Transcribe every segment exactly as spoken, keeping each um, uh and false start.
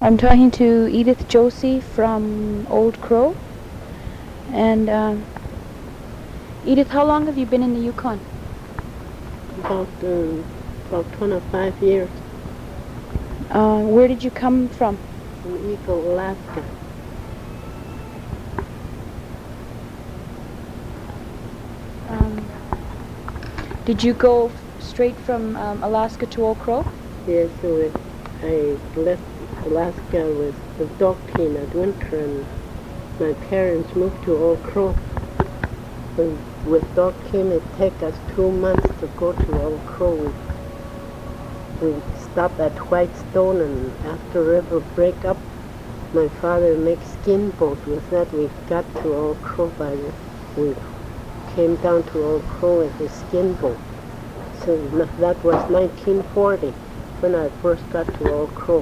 I'm talking to Edith Josie from Old Crow. And uh, Edith, how long have you been in the Yukon? About um, about twenty-five years. Uh, where did you come from? From Eagle, Alaska. Um, did you go straight from um, Alaska to Old Crow? Yes, so it, I left Alaska with the dog team at winter, and my parents moved to Old Crow. And with dog team, it took us two months to go to Old Crow. We, we stopped at Whitestone, and after river breakup, my father makes skin boat. With that, we got to Old Crow by the, we came down to Old Crow with a skin boat. So that was nineteen forty when I first got to Old Crow.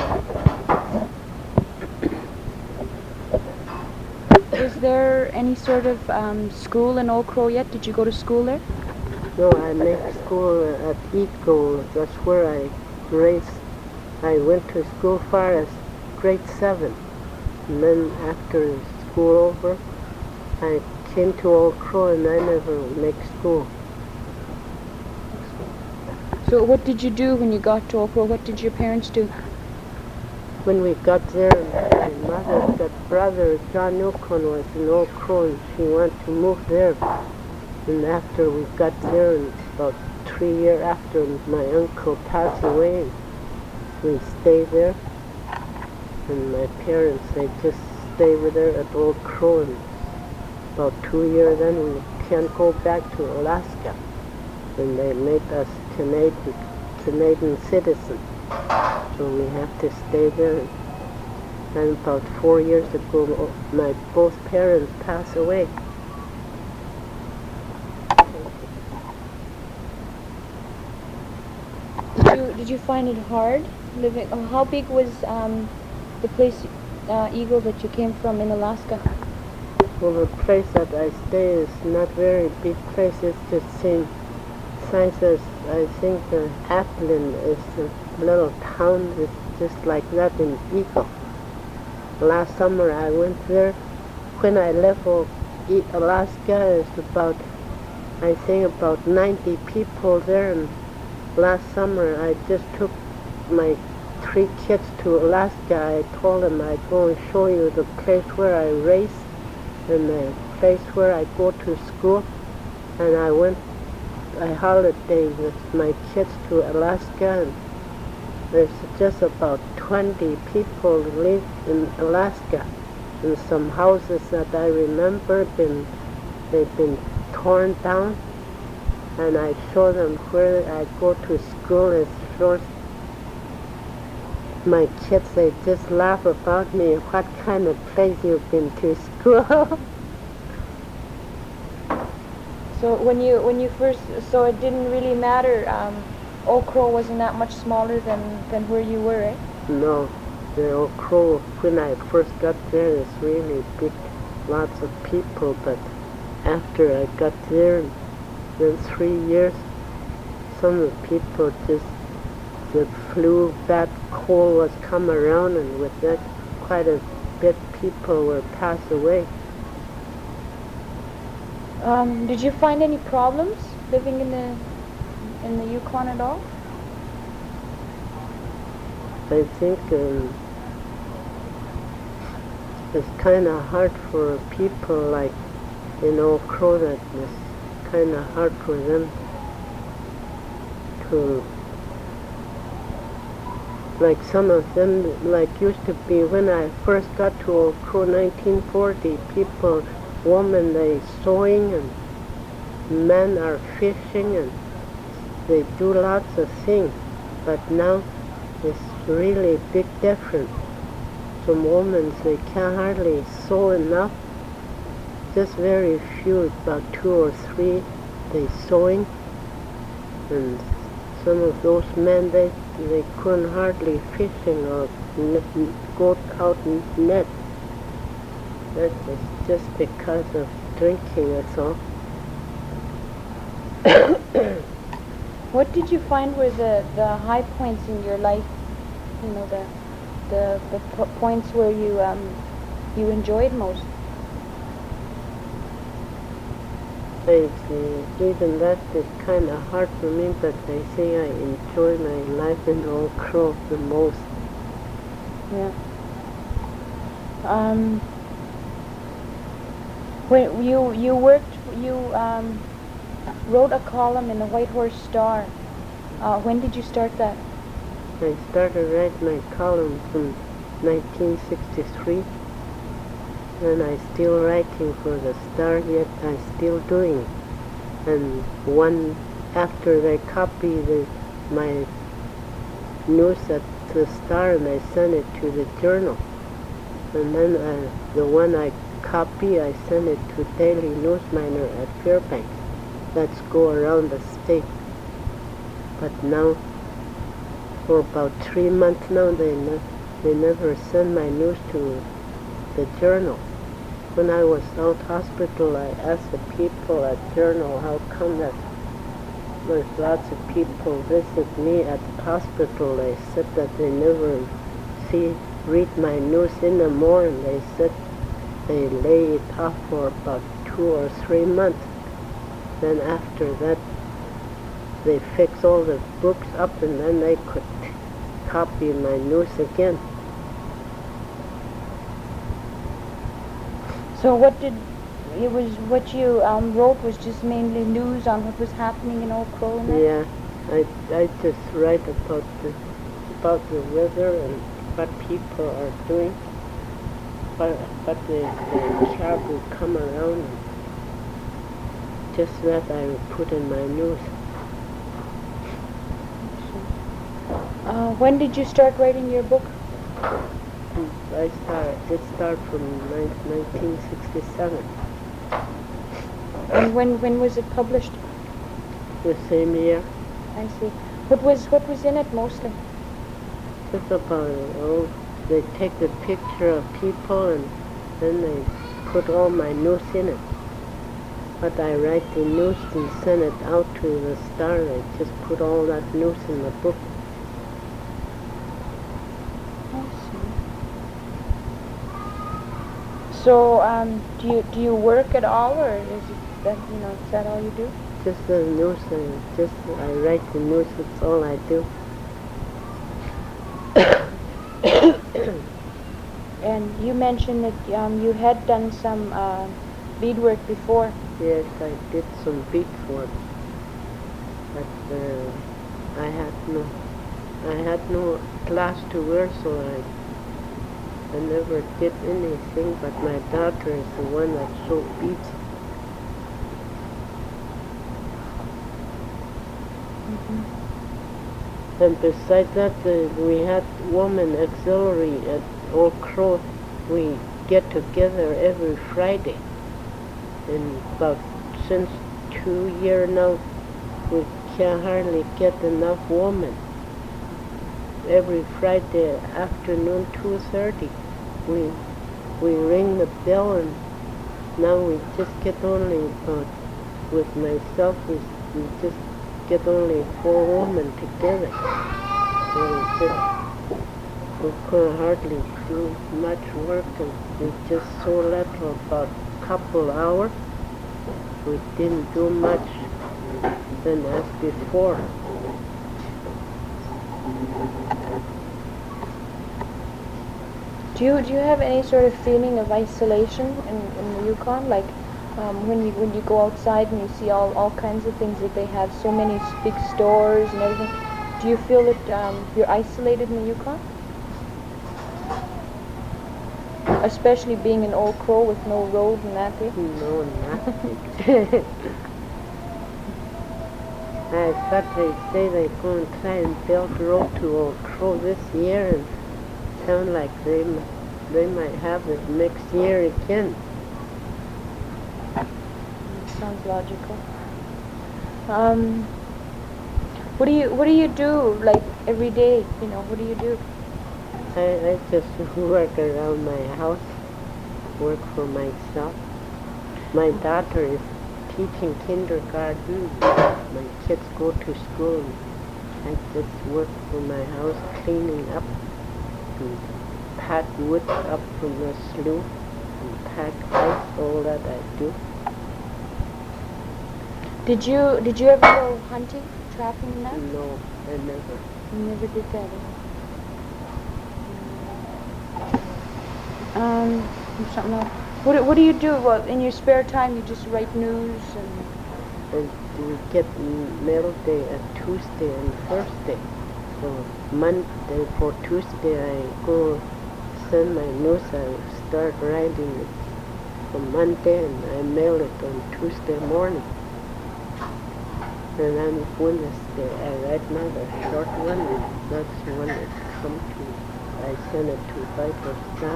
Was there any sort of um, school in Old Crow yet? Did you go to school there? No, I made school at Eagle. That's where I raised. I went to school far as grade seven. And then after school over, I came to Old Crow, and I never make school. So what did you do when you got to Old Crow? What did your parents do? When we got there, my mother's got brother, John Yukon, was in Old Crow, and she wanted to move there. And after we got there, and about three years after, my uncle passed away, and we stayed there. And my parents, they just stayed with her at Old Crow, and about two years then we can't go back to Alaska. And they made us Canadian, Canadian citizens. So we have to stay there. And about four years ago, my both parents passed away. Did you did you find it hard living? Uh, how big was um, the place uh, Eagle that you came from in Alaska? Well, the place that I stay is not very big place. It's just same size as I think uh, Atlin is a little town. It's just like that in Eagle. Last summer I went there. When I left Alaska, it's about, I think about ninety people there. And last summer I just took my three kids to Alaska. I told them I'd go and show you the place where I race and the place where I go to school. And I went a holiday with my kids to Alaska, and there's just about twenty people live in Alaska. And some houses that I remember been they've been torn down, and I show them where I go to school. It's short. My kids, they just laugh about me. What kind of place you've been to school? So when you when you first, so it didn't really matter. Um, Old Crow wasn't that much smaller than, than where you were, eh? No, the Old Crow, when I first got there, is really big, lots of people. But after I got there, then three years, some of the people just, the flu, bad cold was come around, and with that, quite a bit people were passed away. Um, did you find any problems living in the in the Yukon at all? I think um, it's kind of hard for people like in Old Crow, that it's kind of hard for them to, like some of them, like used to be when I first got to Old Crow, nineteen forty, people, women, they sewing, and men are fishing, and they do lots of things. But now it's really big difference. Some women, they can't hardly sew enough. Just very few, about two or three, they sewing. And some of those men, they they couldn't hardly fishing or net, go out and net. That was just because of drinking, that's all. What did you find were the, the high points in your life? You know, the the, the po- points where you um, you enjoyed most? I see. Even that is kind of hard for me, but I say I enjoy my life in Old Crow the most. Yeah. Um, when you you worked, you um, wrote a column in the White Horse Star. Uh, when did you start that? I started writing my columns in nineteen sixty-three, and I still writing for the Star yet. I still doing. And one after they copy the my news at the Star, and I send it to the Journal. And then uh, the one I copy, I send it to Daily News Miner at Fairbanks. Let's go around the state. But now, for about three months now, they ne- they never send my news to the Journal. When I was out hospital, I asked the people at Journal how come that there's lots of people visit me at the hospital. They said that they never see read my news anymore, and they said they lay it off for about two or three months. Then after that, they fix all the books up, and then they could copy my news again. So what did it was what you um, wrote was just mainly news on what was happening in Old Crow and that? Yeah, I I just write about the about the weather and what people are doing, but but the, the cab will come around. And just that I will put in my news. Uh, when did you start writing your book? I start it start from nineteen sixty-seven. And when when was it published? The same year. I see. What was what was in it mostly? It's about oh, they take the picture of people and then they put all my news in it. But I write the news and send it out to the Star. I just put all that news in the book. I see. So, um, do you do you work at all, or is it that you know is that all you do? Just the news. I just I write the news. That's all I do. And you mentioned that um, you had done some uh, beadwork before. Yes, I did some bead work, but uh, I had no, I had no class to wear, so I, I never did anything. But my daughter is the one that sewed beads. Mm-hmm. And besides that, uh, we had woman auxiliary at Old Crow. We get together every Friday. And about since two years now, we can hardly get enough women. Every Friday afternoon, two thirty, we we ring the bell, and now we just get only about with myself. We, we just get only four women together. So we just we could hardly do much work, and we just so little about couple hours. We didn't do much than as before. Do you do you have any sort of feeling of isolation in, in the Yukon? Like um, when you when you go outside and you see all, all kinds of things that they have, so many big stores and everything. Do you feel that um, you're isolated in the Yukon? Especially being in Old Crow with no road and that, eh? No, nothing. I thought they say they're going to try and build a road to Old Crow this year, and sound like they m- they might have it next year again. Sounds logical. Um, what do you what do you do like every day? You know, what do you do? I, I just work around my house, work for myself. My daughter is teaching kindergarten. My kids go to school. I just work for my house, cleaning up, and pack wood up from the slough and pack ice, all that I do. Did you did you ever go hunting, trapping and that? No, I never. You never did that. Eh? Um, something else. What do- what do you do? Well, in your spare time, you just write news and. And we get mail day at Tuesday and Thursday. So Monday for Tuesday I go send my news. I start writing it on Monday and I mail it on Tuesday morning. And then Wednesday I write another short one, and that's the one that come to. I send it to Vital Staff.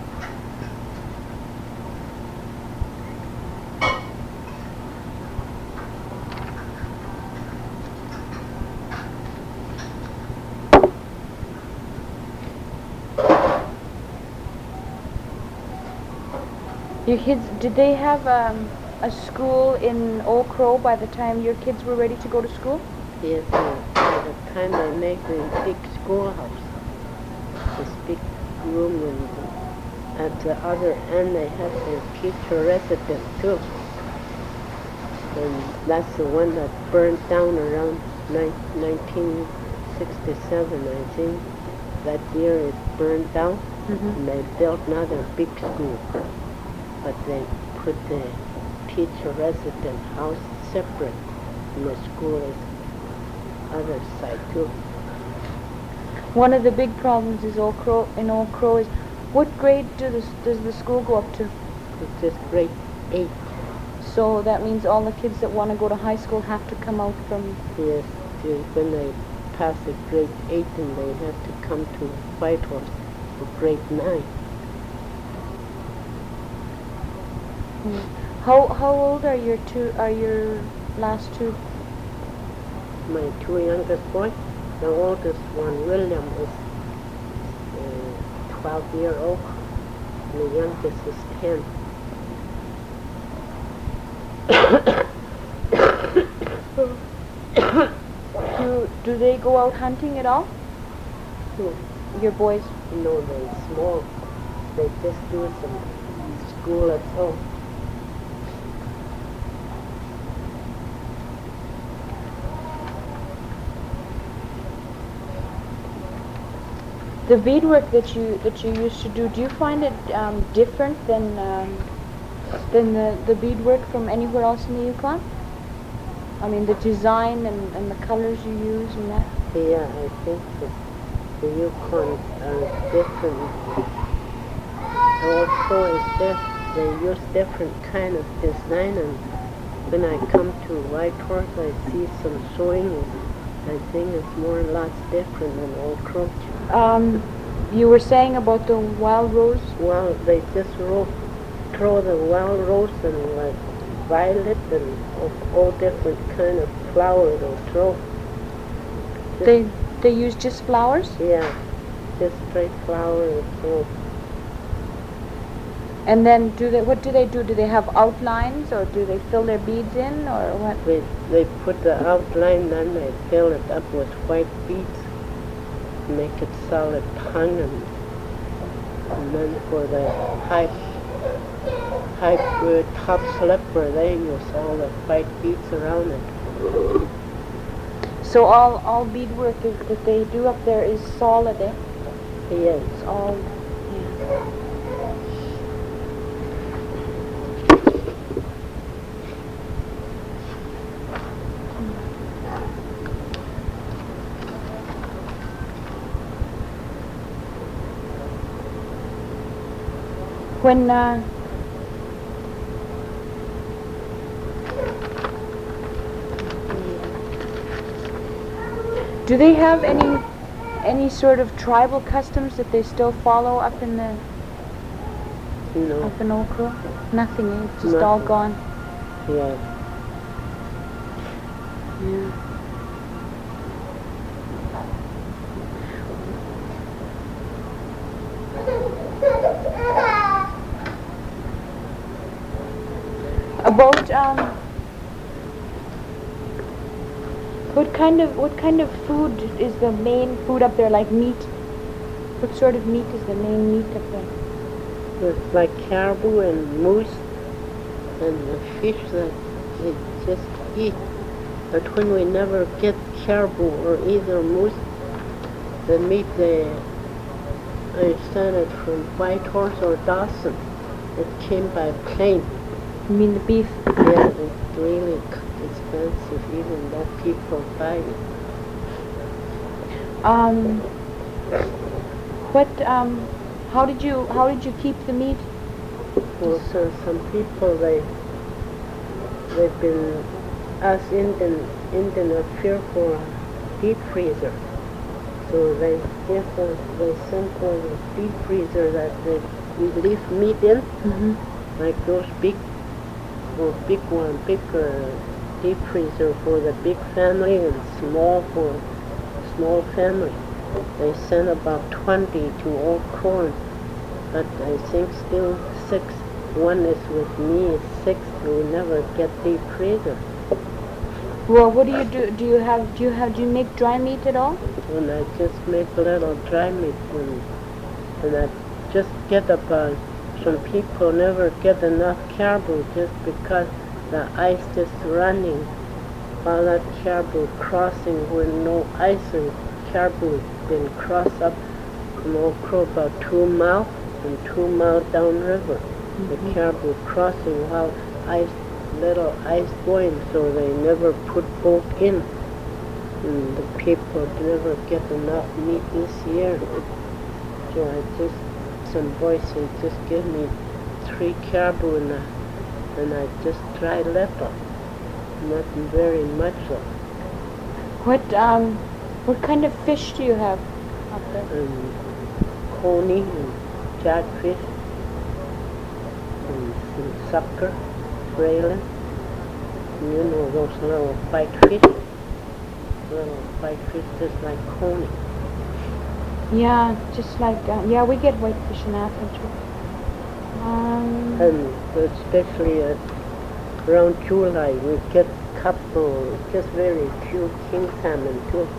Your kids, did they have um, a school in Old Crow by the time your kids were ready to go to school? Yes, uh, by the time I make the big schoolhouse, this big room, and at the other end they have the teacher residence too. And that's the one that burned down around nineteen sixty-seven, I think. That year it burned down, Mm-hmm. and they built another big school. But they put the teacher resident house separate, and the school is other side too. One of the big problems is Old Crow, in Old Crow is, what grade do the, does the school go up to? It's just grade eight. So that means all the kids that want to go to high school have to come out from. Yes, till when they pass the grade eight, and they have to come to Whitehorse for grade nine. Hmm. How how old are your two? Are your last two? My two youngest boys, the oldest one, William, is uh, twelve year old, and the youngest is ten. Do do they go out hunting at all? Who? Your boys? No, they're small. They just do some school at home. The beadwork that you that you used to do, do you find it um, different than um, than the, the beadwork from anywhere else in the Yukon? I mean, the design and, and the colors you use and that? Yeah, I think that the Yukon are different. Also, is that they use different kind of design, and when I come to Whitehorse, I see some sewing, and I think it's more or less different than Old Crow. Um, you were saying about the wild rose? Well, they just ro- throw the wild rose and like violet and of all different kind of flower they'll throw. Just, They they use just flowers? yeah, just straight flower and throw. And then do they what do they do? Do they have outlines, or do they fill their beads in, or what? They, they put the outline, then they fill it up with white beads, make it solid tongue, and, and then for the high, high uh, top slipper, they use all the white beads around it. So all all beadwork is, that they do up there is solid, eh? Yes. It's all. Yeah. When uh, do they have any any sort of tribal customs that they still follow up in the No. up in Old Crow? Nothing, eh? It's just all Nothing. gone. Yeah. Yeah. About um, what kind of what kind of food is the main food up there? Like meat? What sort of meat is the main meat up there? It's like caribou and moose and the fish that they just eat. But when we never get caribou or either moose, the meat they I sent it from Whitehorse or Dawson. It came by plane. You mean the beef? Yeah, it's really c- expensive, even that people buy it. Um, what, um, how did you, how did you keep the meat? Well, so some people, they, they've been, us Indian, Indian are fearful of deep freezer. So they give us, they send for the deep freezer that they, we leave meat in, Mm-hmm. like those big, or big one, big uh, deep freezer for the big family and small for small family. They send about twenty to Old Corn, but I think still six. One is with me, six. We never get deep freezer. Well, what do you do? Do you have, do you have, do you make dry meat at all? And I just make a little dry meat, and, and I just get about, some people never get enough caribou just because the ice is running while that caribou crossing where no ice and caribou been crossed up from Old Crow about two miles and two miles downriver. Mm-hmm. The caribou crossing while ice, little ice going, so they never put boat in. And the people never get enough meat this year. So I just, some boys say, just give me three caribou and, I, and I just try little. Nothing very much though. What, um, what kind of fish do you have up there? And coney and jackfish and some sucker, grayling. And you know those little white fish? Little white fish just like coney. Yeah, just like, uh, yeah, we get whitefish in Africa too. Um, And especially uh, around July we get couple, just very few king salmon too.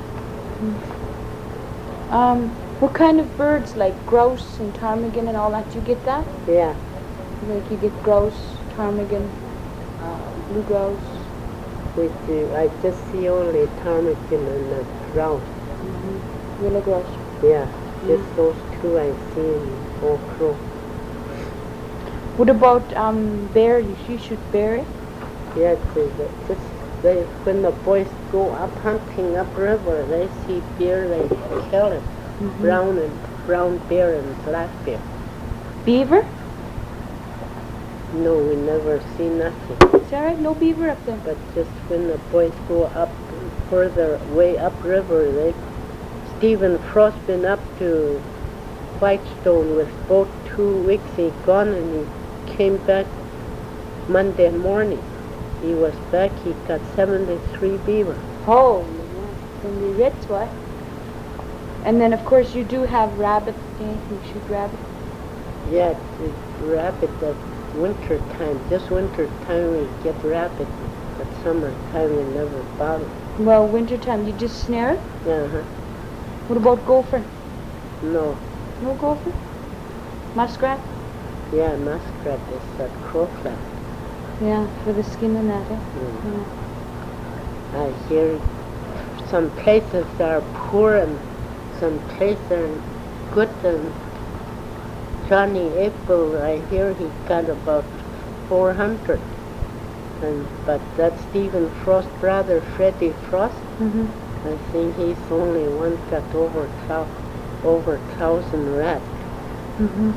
um, what kind of birds, like grouse and ptarmigan and all that, do you get that? Yeah, Like you get grouse, ptarmigan, uh, blue grouse. we do. I just see only ptarmigan and the grouse. Mm-hmm. Willow grouse. Yeah, just those two I see in Old Crow. What about um, bear? You, you shoot bear? Yeah, they, they just they when the boys go up hunting upriver, they see bear, they kill it. Mm-hmm. Brown and brown bear and black bear. Beaver? No, we never see nothing. Is that right? No beaver up there. But just when the boys go up further way upriver, they Stephen Frost been up to Whitestone with boat two weeks. He gone and he came back Monday morning. He was back. He got seventy-three beaver. Oh, from the Ritz, what? And then, of course, you do have rabbit. Yeah, you shoot rabbit. Yeah, it's rabbit at winter time. This winter time we get rabbit, but summer time we never bother. Well, wintertime, you just snare it? Uh-huh. What about gopher? No. No gopher? Muskrat? Yeah, muskrat is at crowflat. Yeah, for the skin and that, eh? Mm. Yeah. I hear some places are poor and some places are good. And Johnny April, I hear he got about four hundred. And but that Stephen Frost brother, Freddie Frost, Mm-hmm. I think he's only one got over thou- over thousand rats. Mm-hmm.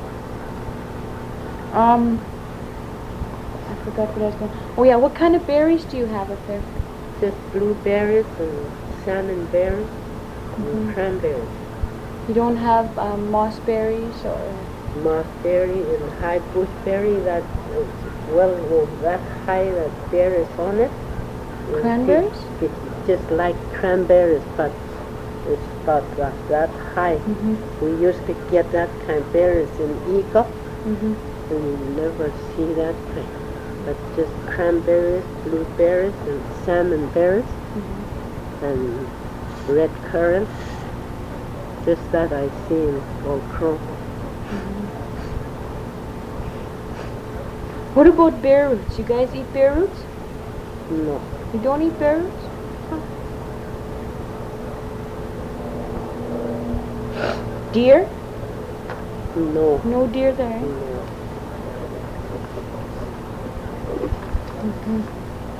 Um, I forgot what I was going. Oh yeah, what kind of berries do you have up there? Just blueberries and salmon berries Mhm. and cranberries. You don't have um, moss berries or? Mossberry and high bushberry that is well, well that high that bear is on it. And Cranberries? It, it's just like cranberries, but it's about that, that high. Mm-hmm. We used to get that kind of berries in Eagle, Mm-hmm. and you never see that kind. But just cranberries, blueberries, and salmon berries, Mm-hmm. and red currants. Just that I see in Old Crow. Mm-hmm. What about bear roots? You guys eat bear roots? No. You don't eat bear roots? Huh. Deer? No. No deer there, eh? No. Mm-hmm.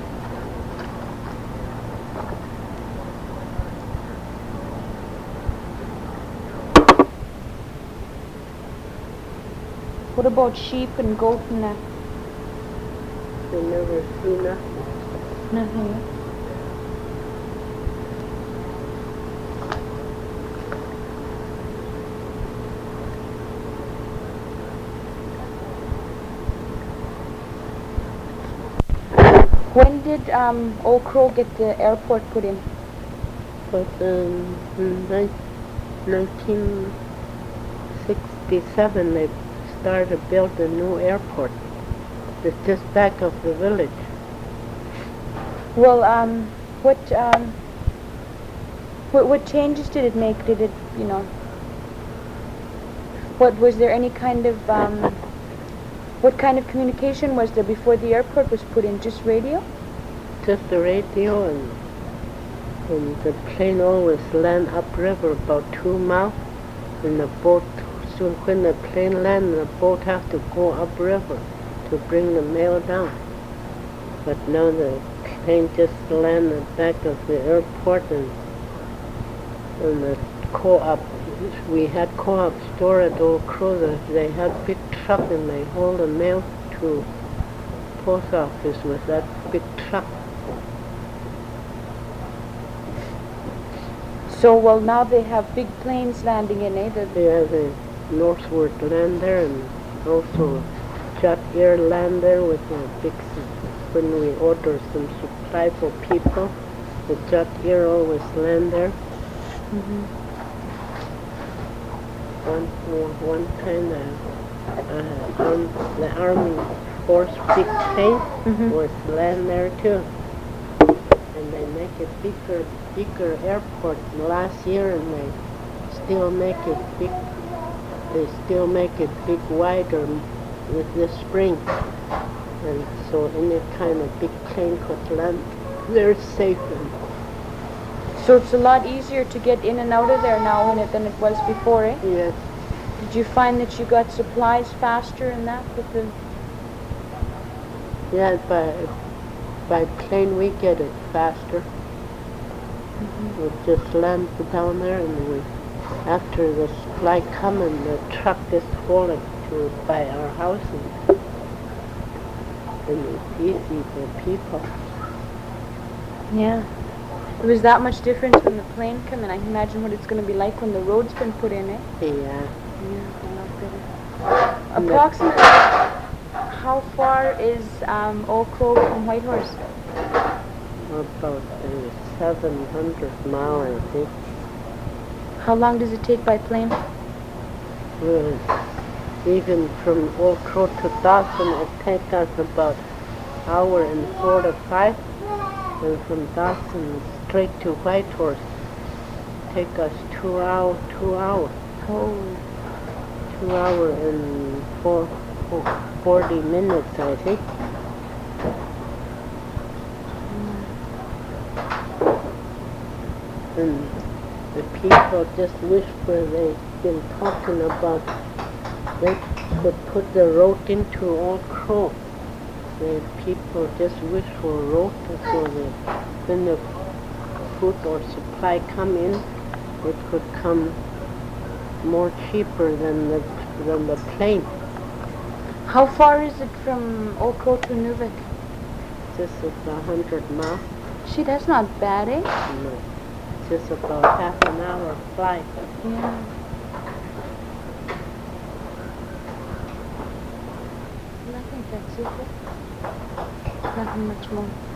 What about sheep and goat and that? I never see nothing. Nothing, eh? When did um, Old Crow get the airport put in? But um, in nineteen sixty-seven they started to build a new airport. It's just back of the village. Well, um, what um, what what changes did it make? Did it, you know? What was there any kind of um, what kind of communication was there before the airport was put in? Just radio? Just the radio, and and the plane always land upriver about two miles, and the boat. So when the plane lands, the boat have to go upriver to bring the mail down. But now the plane just land at the back of the airport, and and the co-op. We had co-op store at Old Crow. They had big truck, and they haul the mail to post office with that big truck. So, well, now they have big planes landing in, eh? The They have a northward land there, and also Jet Air land there with a big, when we order some supply for people, the Jet Air always land there. Mm-hmm. One, one time the, uh, um, the Army Force big plane Mm-hmm. was land there too. And they make a bigger, bigger airport last year, and they still make it big. They still make it big wider with this spring, and so any kind of big plane could land very safe. And So it's a lot easier to get in and out of there now than it was before, eh? yes, Did you find that you got supplies faster and that with the... yeah, by by plane we get it faster. Mm-hmm. We just land down there, and we, after the supply come, and the truck just haul it to by our house, and, and it's easy for people. Yeah. It was that much difference when the plane came in. I can imagine what it's going to be like when the road's been put in, eh? Yeah. Yeah, a lot better. Approximately, how far is um, Old Crow from Whitehorse? About uh, seven hundred miles, I think. How long does it take by plane? Well, even from Old Crow to Dawson, it takes us about hour and four to five, and from Dawson straight to Whitehorse, take us two hour, two hours, Oh, two hour and four, four, forty minutes, I think. And the people just wish for they've been talking about they could put the road into Old Crow. The people just wish for a road so that when the food or supply come in, it could come more cheaper than the than the plane. how far is it from Old Crow to Nuvik? Just about a hundred miles. Gee, that's not bad, eh? No, just about half an hour flight. Yeah. I think that's it. Nothing much more.